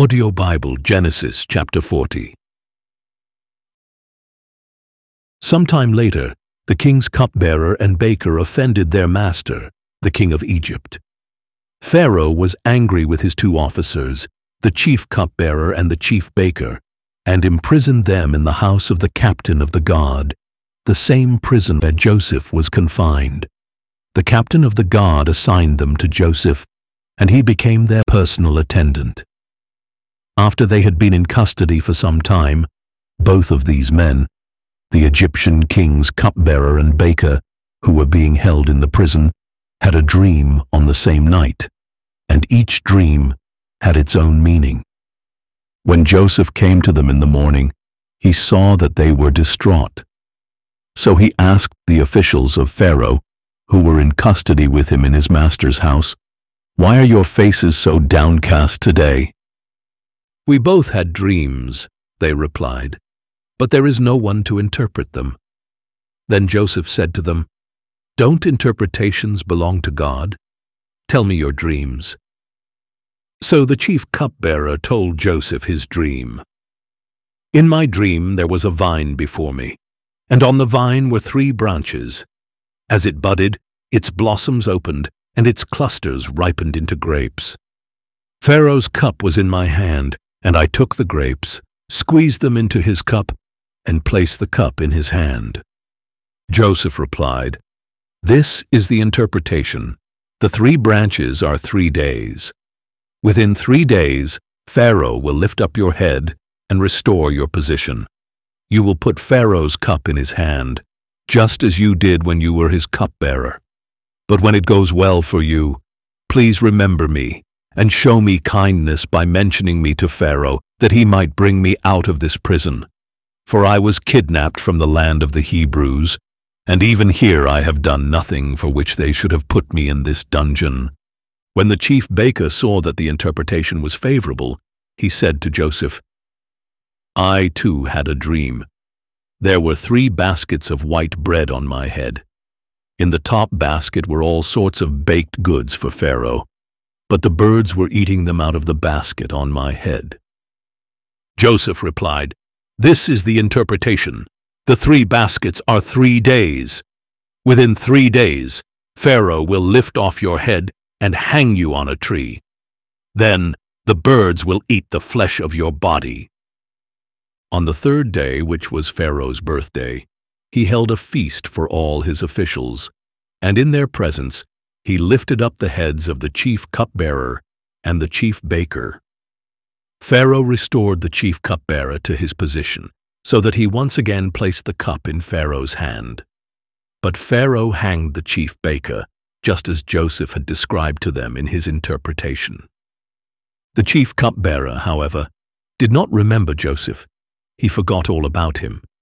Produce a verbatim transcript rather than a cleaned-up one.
Audio Bible, Genesis chapter forty. Sometime later, the king's cupbearer and baker offended their master, the king of Egypt. Pharaoh was angry with his two officers, the chief cupbearer and the chief baker, and imprisoned them in the house of the captain of the guard, the same prison where Joseph was confined. The captain of the guard assigned them to Joseph, and he became their personal attendant. After they had been in custody for some time, both of these men, the Egyptian king's cupbearer and baker, who were being held in the prison, had a dream on the same night, and each dream had its own meaning. When Joseph came to them in the morning, he saw that they were distraught. So he asked the officials of Pharaoh, who were in custody with him in his master's house, "Why are your faces so downcast today?" "We both had dreams," they replied, "but there is no one to interpret them." Then Joseph said to them, "Don't interpretations belong to God? Tell me your dreams." So the chief cupbearer told Joseph his dream. "In my dream there was a vine before me, and on the vine were three branches. As it budded, its blossoms opened, and its clusters ripened into grapes. Pharaoh's cup was in my hand, and I took the grapes, squeezed them into his cup, and placed the cup in his hand." Joseph replied, "This is the interpretation. The three branches are three days. Within three days, Pharaoh will lift up your head and restore your position. You will put Pharaoh's cup in his hand, just as you did when you were his cupbearer. But when it goes well for you, please remember me and show me kindness by mentioning me to Pharaoh, that he might bring me out of this prison. For I was kidnapped from the land of the Hebrews, and even here I have done nothing for which they should have put me in this dungeon." When the chief baker saw that the interpretation was favorable, he said to Joseph, "I too had a dream. There were three baskets of white bread on my head. In the top basket were all sorts of baked goods for Pharaoh, but the birds were eating them out of the basket on my head." Joseph replied, "This is the interpretation. The three baskets are three days. Within three days, Pharaoh will lift off your head and hang you on a tree. Then the birds will eat the flesh of your body." On the third day, which was Pharaoh's birthday, he held a feast for all his officials, and in their presence he lifted up the heads of the chief cupbearer and the chief baker. Pharaoh restored the chief cupbearer to his position, so that he once again placed the cup in Pharaoh's hand. But Pharaoh hanged the chief baker, just as Joseph had described to them in his interpretation. The chief cupbearer, however, did not remember Joseph. He forgot all about him.